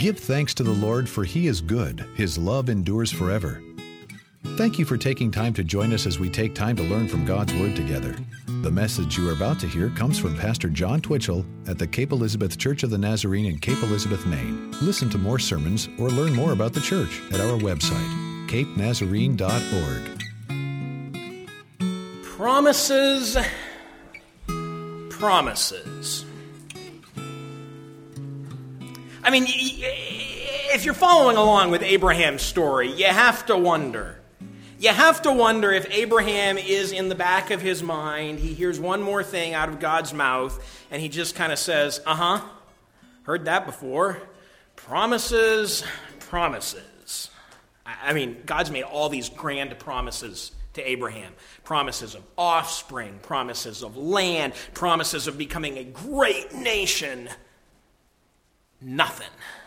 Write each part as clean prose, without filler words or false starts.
Give thanks to the Lord, for He is good. His love endures forever. Thank you for taking time to join us as we take time to learn from God's Word together. The message you are about to hear comes from Pastor John Twitchell at the Cape Elizabeth Church of the Nazarene in Cape Elizabeth, Maine. Listen to more sermons or learn more about the church at our website, capenazarene.org. Promises. I mean, if you're following along with Abraham's story, you have to wonder. You have to wonder if Abraham is in the back of his mind. He hears one more thing out of God's mouth, and he just kind of says, heard that before. Promises. I mean, God's made all these grand promises to Abraham. Promises of offspring, promises of land, promises of becoming a great nation. Nothing.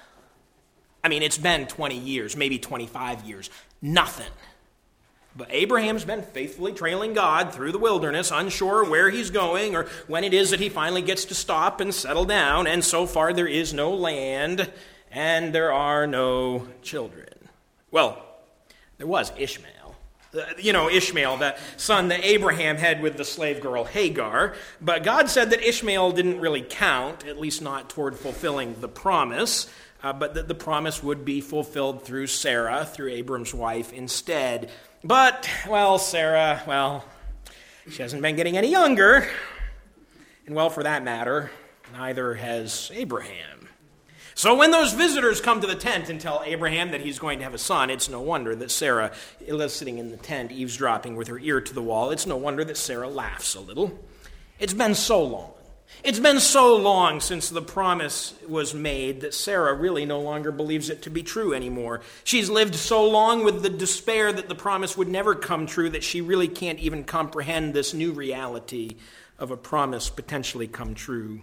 I mean, it's been 20 years, maybe 25 years. Nothing. But Abraham's been faithfully trailing God through the wilderness, unsure where he's going or when it is that he finally gets to stop and settle down. And so far there is no land and there are no children. Well, there was Ishmael. Ishmael, the son that Abraham had with the slave girl Hagar. But God said that Ishmael didn't really count, at least not toward fulfilling the promise, but that the promise would be fulfilled through Sarah, through Abram's wife instead. But, Sarah, she hasn't been getting any younger. And, for that matter, neither has Abraham. So when those visitors come to the tent and tell Abraham that he's going to have a son, it's no wonder that Sarah is sitting in the tent, eavesdropping with her ear to the wall. It's no wonder that Sarah laughs a little. It's been so long. It's been so long since the promise was made that Sarah really no longer believes it to be true anymore. She's lived so long with the despair that the promise would never come true that she really can't even comprehend this new reality of a promise potentially come true.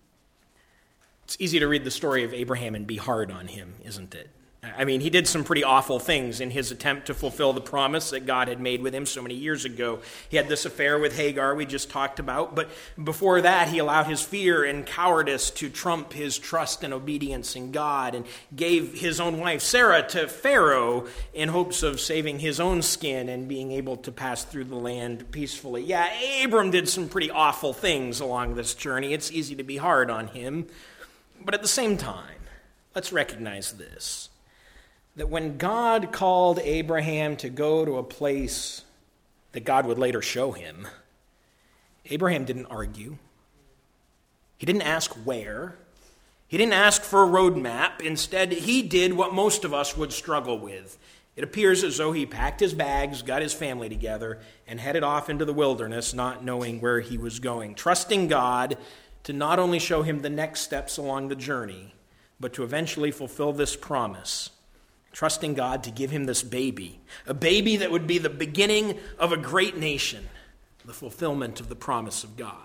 It's easy to read the story of Abraham and be hard on him, isn't it? I mean, he did some pretty awful things in his attempt to fulfill the promise that God had made with him so many years ago. He had this affair with Hagar we just talked about, but before that, he allowed his fear and cowardice to trump his trust and obedience in God and gave his own wife, Sarah, to Pharaoh in hopes of saving his own skin and being able to pass through the land peacefully. Yeah, Abram did some pretty awful things along this journey. It's easy to be hard on him. But at the same time, let's recognize this, that when God called Abraham to go to a place that God would later show him, Abraham didn't argue. He didn't ask where. He didn't ask for a roadmap. Instead, he did what most of us would struggle with. It appears as though he packed his bags, got his family together, and headed off into the wilderness, not knowing where he was going, trusting God to not only show him the next steps along the journey, but to eventually fulfill this promise, trusting God to give him this baby, a baby that would be the beginning of a great nation, the fulfillment of the promise of God.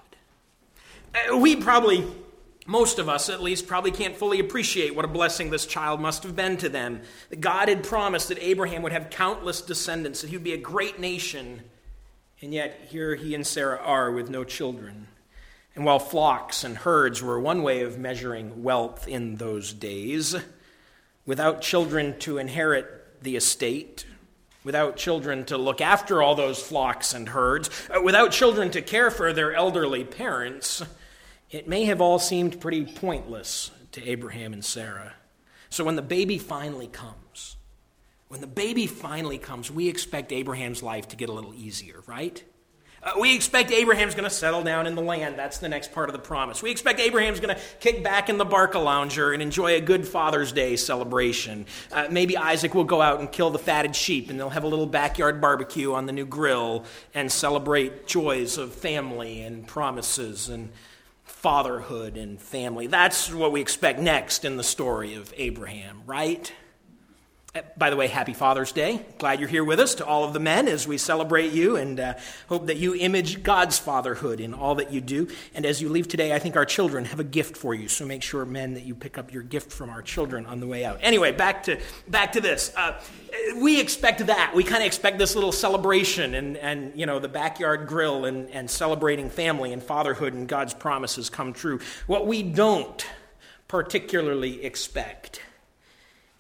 Most of us at least, probably can't fully appreciate what a blessing this child must have been to them. That God had promised that Abraham would have countless descendants, that he would be a great nation, and yet here he and Sarah are with no children. And while flocks and herds were one way of measuring wealth in those days, without children to inherit the estate, without children to look after all those flocks and herds, without children to care for their elderly parents, it may have all seemed pretty pointless to Abraham and Sarah. So when the baby finally comes, we expect Abraham's life to get a little easier, right? We expect Abraham's going to settle down in the land. That's the next part of the promise. We expect Abraham's going to kick back in the Barcalounger and enjoy a good Father's Day celebration. Maybe Isaac will go out and kill the fatted sheep, and they'll have a little backyard barbecue on the new grill and celebrate joys of family and promises and fatherhood and family. That's what we expect next in the story of Abraham, right? By the way, happy Father's Day. Glad you're here with us, to all of the men, as we celebrate you, and hope that you image God's fatherhood in all that you do. And as you leave today, I think our children have a gift for you, so make sure, men, that you pick up your gift from our children on the way out. Anyway, back to this. We expect that. We kind of expect this little celebration and the backyard grill and celebrating family and fatherhood and God's promises come true. What we don't particularly expect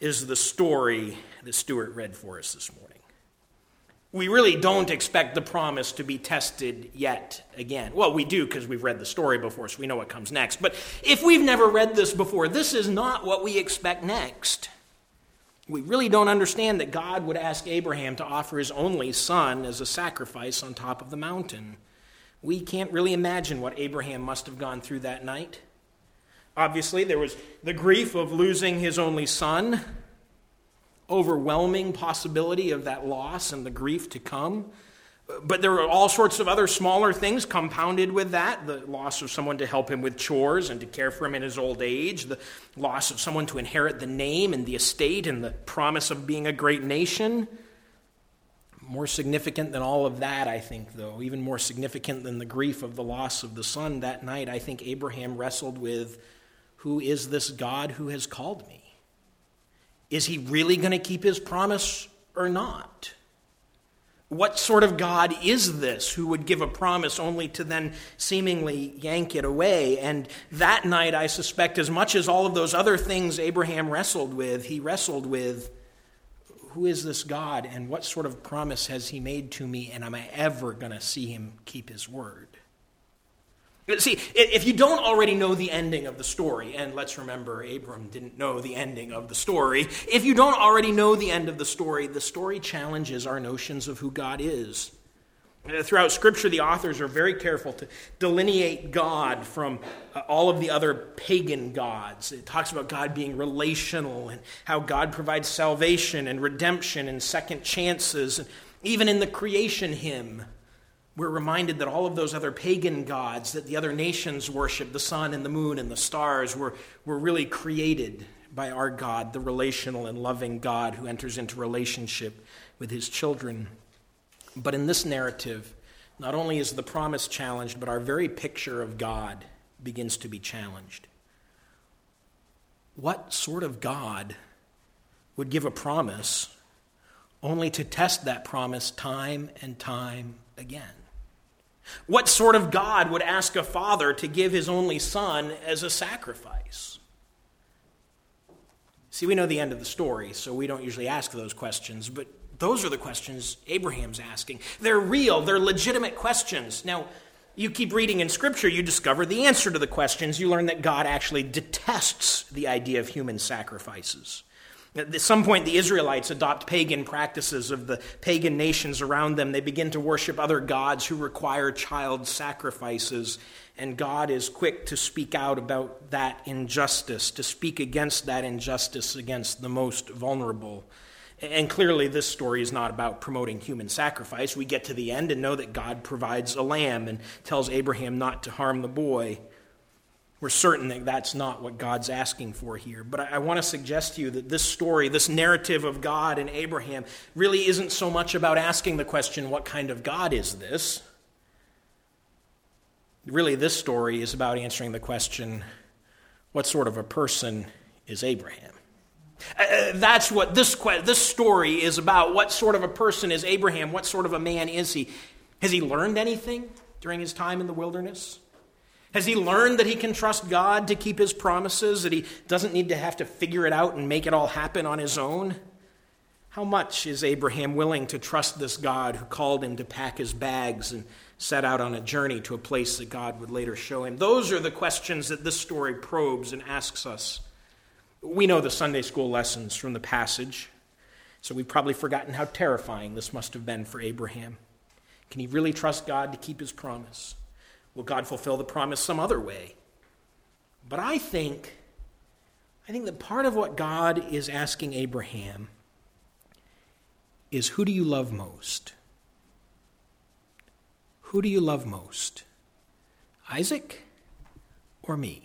is the story that Stuart read for us this morning. We really don't expect the promise to be tested yet again. Well, we do because we've read the story before, so we know what comes next. But if we've never read this before, this is not what we expect next. We really don't understand that God would ask Abraham to offer his only son as a sacrifice on top of the mountain. We can't really imagine what Abraham must have gone through that night. Obviously, there was the grief of losing his only son, overwhelming possibility of that loss and the grief to come. But there were all sorts of other smaller things compounded with that. The loss of someone to help him with chores and to care for him in his old age. The loss of someone to inherit the name and the estate and the promise of being a great nation. More significant than all of that, I think, though, even more significant than the grief of the loss of the son that night, I think Abraham wrestled with, who is this God who has called me? Is he really going to keep his promise or not? What sort of God is this who would give a promise only to then seemingly yank it away? And that night, I suspect, as much as all of those other things Abraham wrestled with, he wrestled with, who is this God and what sort of promise has he made to me, and am I ever going to see him keep his word? See, if you don't already know the ending of the story, and let's remember Abram didn't know the ending of the story, if you don't already know the end of the story challenges our notions of who God is. Throughout Scripture, the authors are very careful to delineate God from all of the other pagan gods. It talks about God being relational and how God provides salvation and redemption and second chances. And even in the creation hymn, we're reminded that all of those other pagan gods that the other nations worship, the sun and the moon and the stars, were really created by our God, the relational and loving God who enters into relationship with his children. But in this narrative, not only is the promise challenged, but our very picture of God begins to be challenged. What sort of God would give a promise only to test that promise time and time again? What sort of God would ask a father to give his only son as a sacrifice? See, we know the end of the story, so we don't usually ask those questions, but those are the questions Abraham's asking. They're real, they're legitimate questions. Now, you keep reading in Scripture, you discover the answer to the questions. You learn that God actually detests the idea of human sacrifices. At some point, the Israelites adopt pagan practices of the pagan nations around them. They begin to worship other gods who require child sacrifices, and God is quick to speak out about that injustice, to speak against that injustice against the most vulnerable. And clearly, this story is not about promoting human sacrifice. We get to the end and know that God provides a lamb and tells Abraham not to harm the boy. We're certain that that's not what God's asking for here. But I want to suggest to you that this story, this narrative of God and Abraham, really isn't so much about asking the question, what kind of God is this? Really, this story is about answering the question, what sort of a person is Abraham? That's what this story is about. What sort of a person is Abraham? What sort of a man is he? Has he learned anything during his time in the wilderness? Has he learned that he can trust God to keep his promises, that he doesn't need to have to figure it out and make it all happen on his own? How much is Abraham willing to trust this God who called him to pack his bags and set out on a journey to a place that God would later show him? Those are the questions that this story probes and asks us. We know the Sunday school lessons from the passage, so we've probably forgotten how terrifying this must have been for Abraham. Can he really trust God to keep his promise? Will God fulfill the promise some other way? But I think that part of what God is asking Abraham is, who do you love most? Who do you love most? Isaac or me?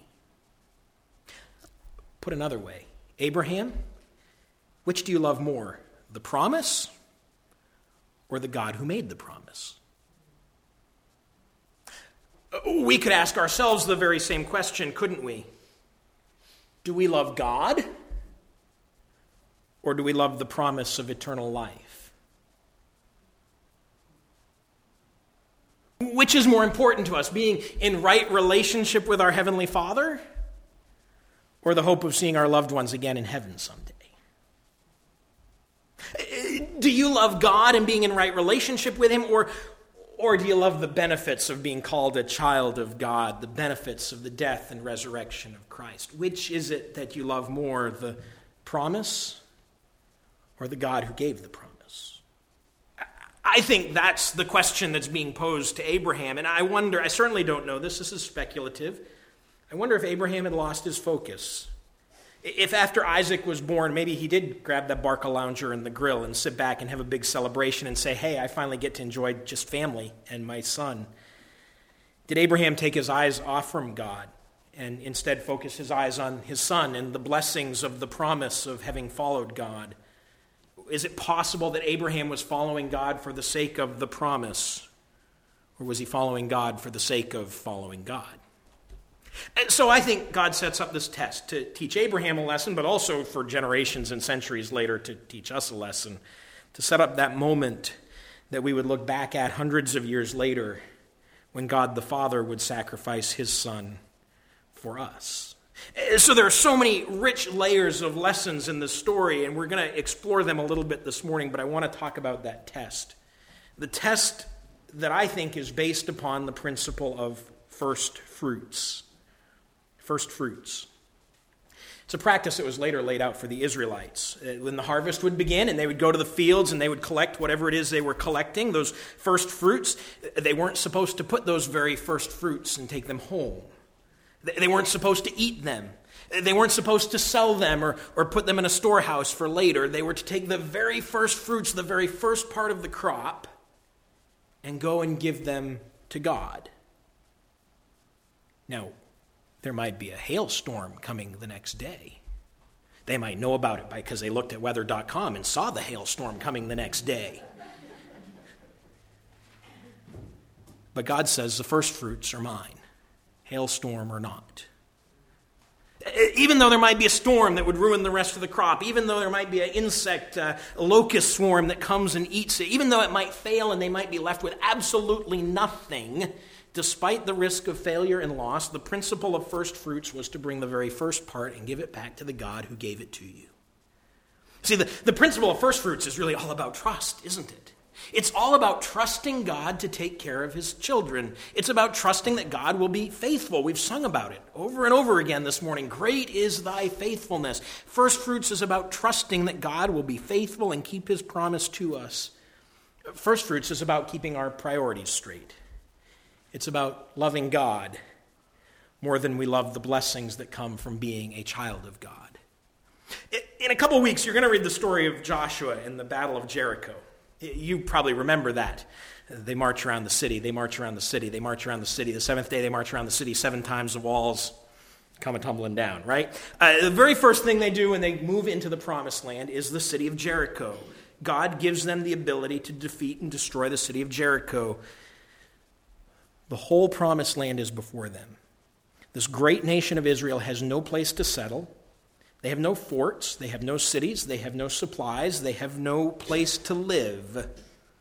Put another way, Abraham, which do you love more, the promise or the God who made the promise? We could ask ourselves the very same question, couldn't we? Do we love God or do we love the promise of eternal life? Which is more important to us, being in right relationship with our Heavenly Father or the hope of seeing our loved ones again in heaven someday? Do you love God and being in right relationship with him, or do you love the benefits of being called a child of God, the benefits of the death and resurrection of Christ? Which is it that you love more, the promise or the God who gave the promise? I think that's the question that's being posed to Abraham, and I certainly don't know this is speculative. I wonder if Abraham had lost his focus. If after Isaac was born, maybe he did grab that Barca lounger and the grill and sit back and have a big celebration and say, hey, I finally get to enjoy just family and my son. Did Abraham take his eyes off from God and instead focus his eyes on his son and the blessings of the promise of having followed God? Is it possible that Abraham was following God for the sake of the promise, or was he following God for the sake of following God? And so I think God sets up this test to teach Abraham a lesson, but also for generations and centuries later to teach us a lesson, to set up that moment that we would look back at hundreds of years later when God the Father would sacrifice his son for us. So there are so many rich layers of lessons in this story, and we're going to explore them a little bit this morning, but I want to talk about that test. The test that I think is based upon the principle of first fruits. First fruits. It's a practice that was later laid out for the Israelites. When the harvest would begin and they would go to the fields and they would collect whatever it is they were collecting, those first fruits, they weren't supposed to put those very first fruits and take them home. They weren't supposed to eat them. They weren't supposed to sell them or put them in a storehouse for later. They were to take the very first fruits, the very first part of the crop, and go and give them to God. Now, there might be a hailstorm coming the next day. They might know about it because they looked at weather.com and saw the hailstorm coming the next day. But God says the first fruits are mine, hailstorm or not. Even though there might be a storm that would ruin the rest of the crop, even though there might be an insect, a locust swarm that comes and eats it, even though it might fail and they might be left with absolutely nothing, despite the risk of failure and loss, the principle of first fruits was to bring the very first part and give it back to the God who gave it to you. See, the principle of first fruits is really all about trust, isn't it? It's all about trusting God to take care of his children. It's about trusting that God will be faithful. We've sung about it over and over again this morning. Great is thy faithfulness. First fruits is about trusting that God will be faithful and keep his promise to us. First fruits is about keeping our priorities straight. It's about loving God more than we love the blessings that come from being a child of God. In a couple weeks, you're going to read the story of Joshua in the Battle of Jericho. You probably remember that. They march around the city, they march around the city, they march around the city. The seventh day, they march around the city 7 times, the walls come a-tumbling down, right? The very first thing they do when they move into the promised land is the city of Jericho. God gives them the ability to defeat and destroy the city of Jericho. The whole promised land is before them. This great nation of Israel has no place to settle. They have no forts. They have no cities. They have no supplies. They have no place to live.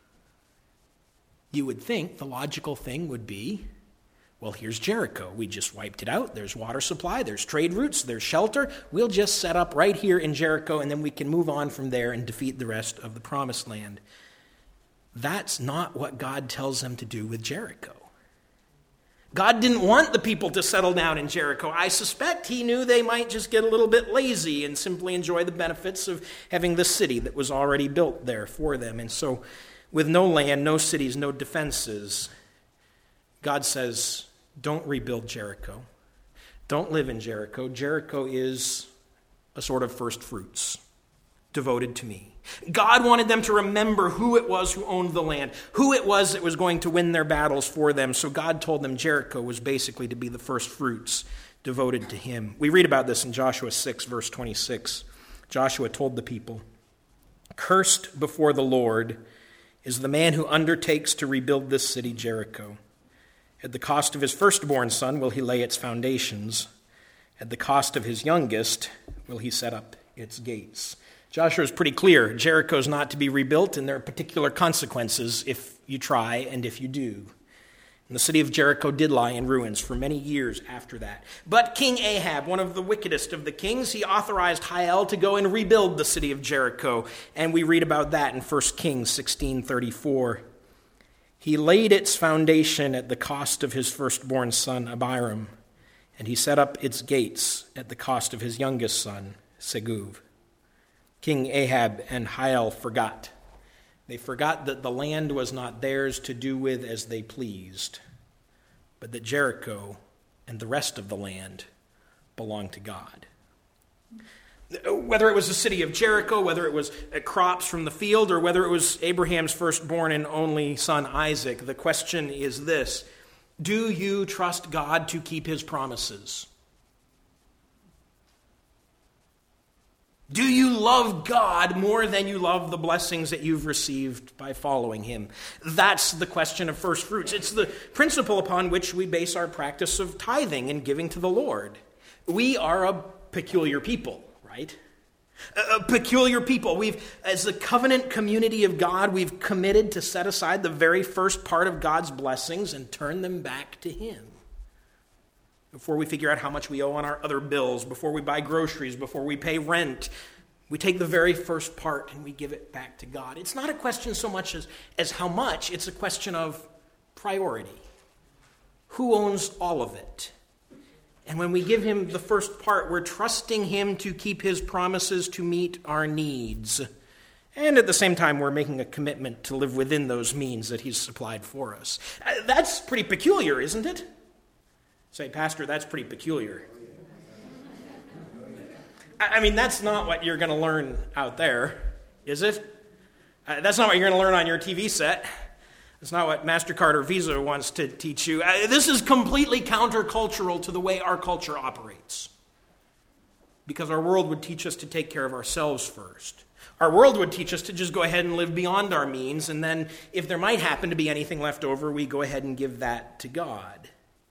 You would think the logical thing would be, well, here's Jericho. We just wiped it out. There's water supply. There's trade routes. There's shelter. We'll just set up right here in Jericho, and then we can move on from there and defeat the rest of the promised land. That's not what God tells them to do with Jericho. God didn't want the people to settle down in Jericho. I suspect he knew they might just get a little bit lazy and simply enjoy the benefits of having the city that was already built there for them. And so, with no land, no cities, no defenses, God says, don't rebuild Jericho. Don't live in Jericho. Jericho is a sort of first fruits devoted to me. God wanted them to remember who it was who owned the land, who it was that was going to win their battles for them. So God told them Jericho was basically to be the first fruits devoted to him. We read about this in Joshua 6, verse 26. Joshua told the people, "Cursed before the Lord is the man who undertakes to rebuild this city, Jericho. At the cost of his firstborn son will he lay its foundations. At the cost of his youngest will he set up its gates." Joshua is pretty clear. Jericho is not to be rebuilt, and there are particular consequences if you try and if you do. And the city of Jericho did lie in ruins for many years after that. But King Ahab, one of the wickedest of the kings, he authorized Hiel to go and rebuild the city of Jericho. And we read about that in 1 Kings 16:34. He laid its foundation at the cost of his firstborn son, Abiram, and he set up its gates at the cost of his youngest son, Seguv. King Ahab and Hiel forgot. They forgot that the land was not theirs to do with as they pleased, but that Jericho and the rest of the land belonged to God. Whether it was the city of Jericho, whether it was crops from the field, or whether it was Abraham's firstborn and only son Isaac, the question is this: do you trust God to keep his promises? Do you love God more than you love the blessings that you've received by following him? That's the question of first fruits. It's the principle upon which we base our practice of tithing and giving to the Lord. We are a peculiar people, right? A peculiar people. As the covenant community of God, we've committed to set aside the very first part of God's blessings and turn them back to him. Before we figure out how much we owe on our other bills, before we buy groceries, before we pay rent, we take the very first part and we give it back to God. It's not a question so much as how much, it's a question of priority. Who owns all of it? And when we give him the first part, we're trusting him to keep his promises to meet our needs. And at the same time, we're making a commitment to live within those means that he's supplied for us. That's pretty peculiar, isn't it? Say, Pastor, that's pretty peculiar. I mean, that's not what you're going to learn out there, is it? That's not what you're going to learn on your TV set. It's not what MasterCard or Visa wants to teach you. This is completely countercultural to the way our culture operates. Because our world would teach us to take care of ourselves first. Our world would teach us to just go ahead and live beyond our means, and then if there might happen to be anything left over, we go ahead and give that to God.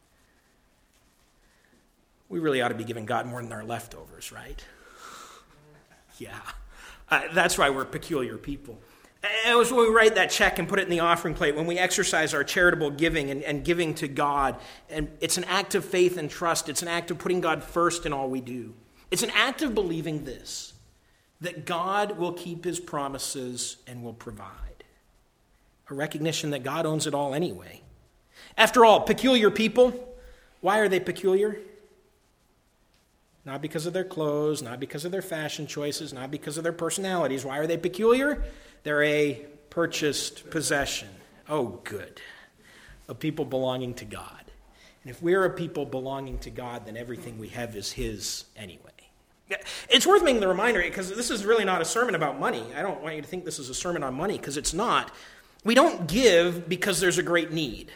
We really ought to be giving God more than our leftovers, right? Yeah. That's why we're peculiar people. It was when we write that check and put it in the offering plate, when we exercise our charitable giving and giving to God, and it's an act of faith and trust. It's an act of putting God first in all we do. It's an act of believing this, that God will keep his promises and will provide. A recognition that God owns it all anyway. After all, peculiar people, why are they peculiar? Not because of their clothes, not because of their fashion choices, not because of their personalities. Why are they peculiar? They're a purchased possession. Oh, good. A people belonging to God. And if we're a people belonging to God, then everything we have is his anyway. It's worth making the reminder, because this is really not a sermon about money. I don't want you to think this is a sermon on money, because it's not. We don't give because there's a great need.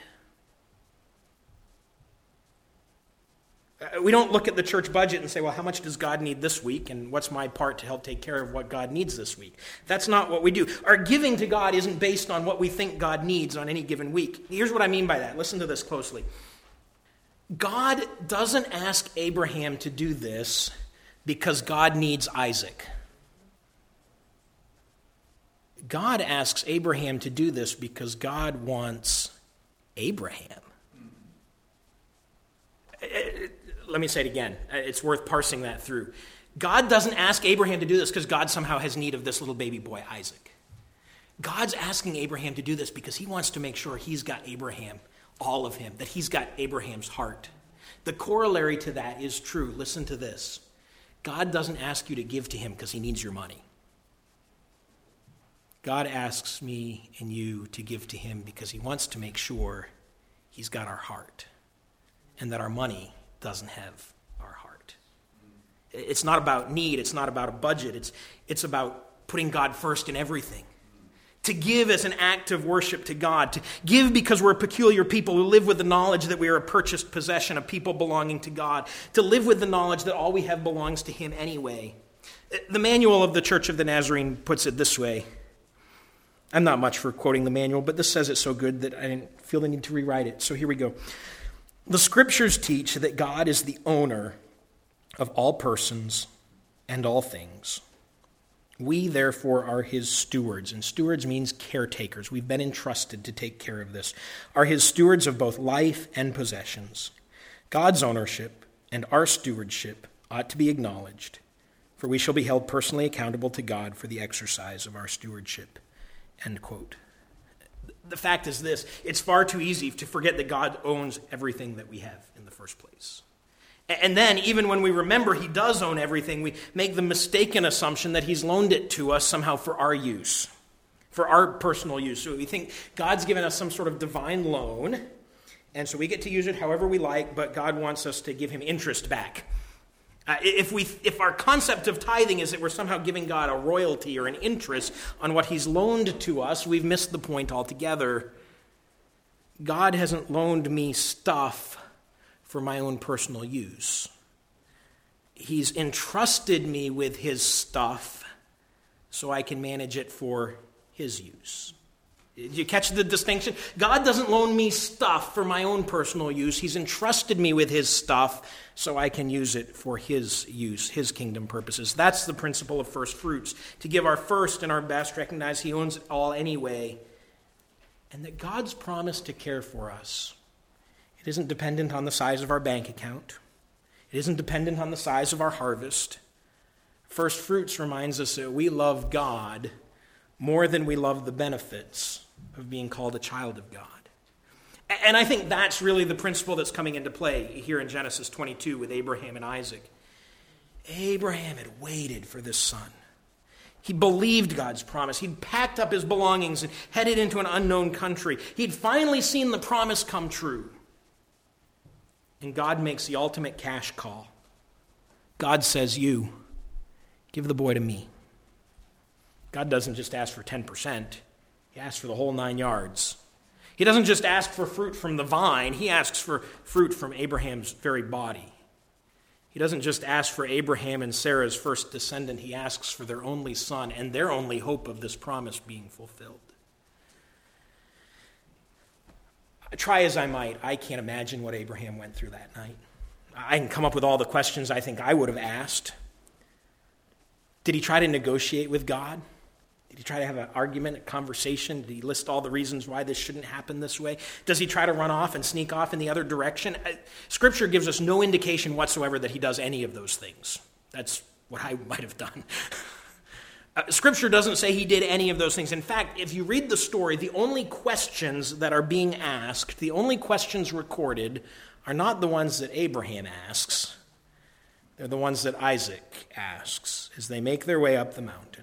We don't look at the church budget and say, well, how much does God need this week, and what's my part to help take care of what God needs this week? That's not what we do. Our giving to God isn't based on what we think God needs on any given week. Here's what I mean by that. Listen to this closely. God doesn't ask Abraham to do this because God needs Isaac. God asks Abraham to do this because God wants Abraham. Let me say it again. It's worth parsing that through. God doesn't ask Abraham to do this because God somehow has need of this little baby boy, Isaac. God's asking Abraham to do this because he wants to make sure he's got Abraham, all of him, that he's got Abraham's heart. The corollary to that is true. Listen to this. God doesn't ask you to give to him because he needs your money. God asks me and you to give to him because he wants to make sure he's got our heart and that our money doesn't have our heart. It's not about need. It's not about a budget. It's about putting God first in everything. To give as an act of worship to God. To give because we're a peculiar people who live with the knowledge that we are a purchased possession, a people belonging to God. To live with the knowledge that all we have belongs to him anyway. The manual of the Church of the Nazarene puts it this way. I'm not much for quoting the manual, but this says it so good that I didn't feel the need to rewrite it. So here we go. The scriptures teach that God is the owner of all persons and all things. We, therefore, are his stewards, and stewards means caretakers. We've been entrusted to take care of this. Are his stewards of both life and possessions. God's ownership and our stewardship ought to be acknowledged, for we shall be held personally accountable to God for the exercise of our stewardship." End quote. The fact is this: it's far too easy to forget that God owns everything that we have in the first place. And then, even when we remember he does own everything, we make the mistaken assumption that he's loaned it to us somehow for our use, for our personal use. So we think God's given us some sort of divine loan, and so we get to use it however we like, but God wants us to give him interest back. If our concept of tithing is that we're somehow giving God a royalty or an interest on what he's loaned to us, we've missed the point altogether. God hasn't loaned me stuff for my own personal use. He's entrusted me with his stuff so I can manage it for his use. Did you catch the distinction? God doesn't loan me stuff for my own personal use. He's entrusted me with his stuff so I can use it for his use, his kingdom purposes. That's the principle of first fruits. To give our first and our best, recognize he owns it all anyway, and that God's promise to care for us, it isn't dependent on the size of our bank account. It isn't dependent on the size of our harvest. First fruits reminds us that we love God more than we love the benefits of being called a child of God. And I think that's really the principle that's coming into play here in Genesis 22 with Abraham and Isaac. Abraham had waited for this son. He believed God's promise. He'd packed up his belongings and headed into an unknown country. He'd finally seen the promise come true. And God makes the ultimate cash call. God says, "You, give the boy to me." God doesn't just ask for 10%. He asks for the whole 9 yards. He doesn't just ask for fruit from the vine. He asks for fruit from Abraham's very body. He doesn't just ask for Abraham and Sarah's first descendant. He asks for their only son and their only hope of this promise being fulfilled. Try as I might, I can't imagine what Abraham went through that night. I can come up with all the questions I think I would have asked. Did he try to negotiate with God? Did he try to have an argument, a conversation? Did he list all the reasons why this shouldn't happen this way? Does he try to run off and sneak off in the other direction? Scripture gives us no indication whatsoever that he does any of those things. That's what I might have done. Scripture doesn't say he did any of those things. In fact, if you read the story, the only questions that are being asked, the only questions recorded, are not the ones that Abraham asks. They're the ones that Isaac asks as they make their way up the mountain.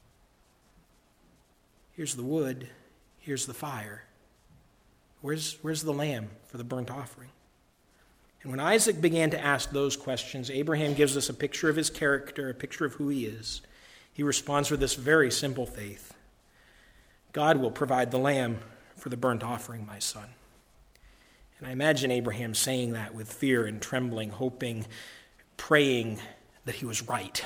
Here's the wood. Here's the fire. Where's the lamb for the burnt offering? And when Isaac began to ask those questions, Abraham gives us a picture of his character, a picture of who he is. He responds with this very simple faith. God will provide the lamb for the burnt offering, my son. And I imagine Abraham saying that with fear and trembling, hoping, praying that he was right.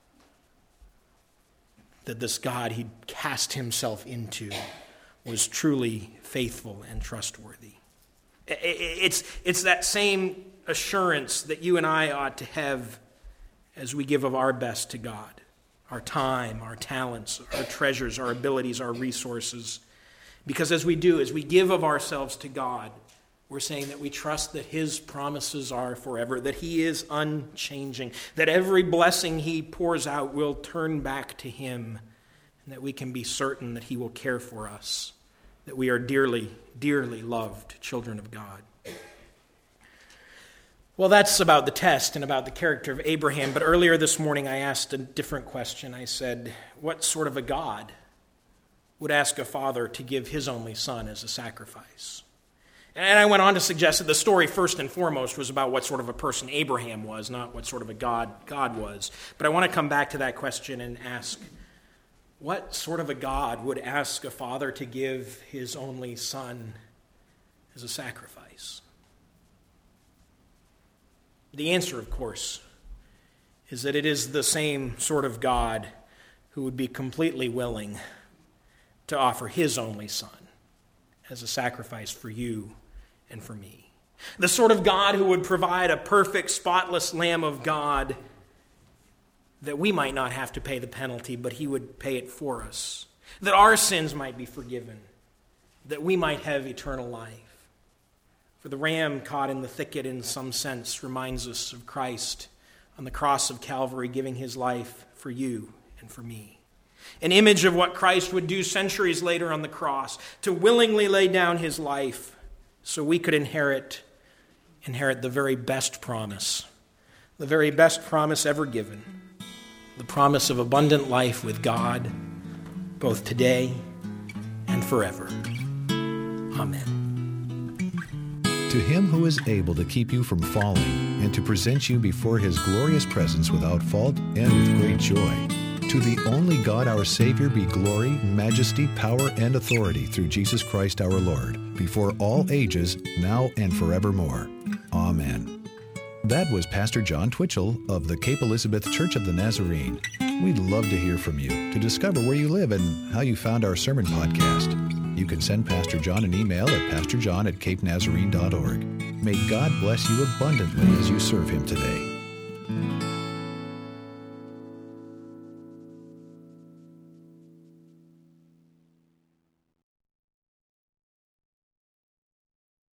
That this God he'd cast himself into was truly faithful and trustworthy. It's that same assurance that you and I ought to have as we give of our best to God. Our time, our talents, our treasures, our abilities, our resources. Because as we do, as we give of ourselves to God, we're saying that we trust that his promises are forever, that he is unchanging, that every blessing he pours out will turn back to him, and that we can be certain that he will care for us, that we are dearly, dearly loved children of God. Well, that's about the test and about the character of Abraham, but earlier this morning I asked a different question. I said, what sort of a God would ask a father to give his only son as a sacrifice? And I went on to suggest that the story first and foremost was about what sort of a person Abraham was, not what sort of a God was. But I want to come back to that question and ask, what sort of a God would ask a father to give his only son as a sacrifice? The answer, of course, is that it is the same sort of God who would be completely willing to offer his only son as a sacrifice for you and for me. The sort of God who would provide a perfect, spotless Lamb of God that we might not have to pay the penalty, but he would pay it for us, that our sins might be forgiven, that we might have eternal life. For the ram caught in the thicket, in some sense, reminds us of Christ on the cross of Calvary, giving his life for you and for me. An image of what Christ would do centuries later on the cross, to willingly lay down his life so we could inherit the very best promise ever given, the promise of abundant life with God, both today and forever. Amen. To him who is able to keep you from falling and to present you before his glorious presence without fault and with great joy, to the only God our Savior be glory, majesty, power, and authority through Jesus Christ our Lord, before all ages, now and forevermore. Amen. That was Pastor John Twitchell of the Cape Elizabeth Church of the Nazarene. We'd love to hear from you, to discover where you live and how you found our sermon podcast. You can send Pastor John an email at pastorjohn@capenazarene.org. May God bless you abundantly as you serve him today.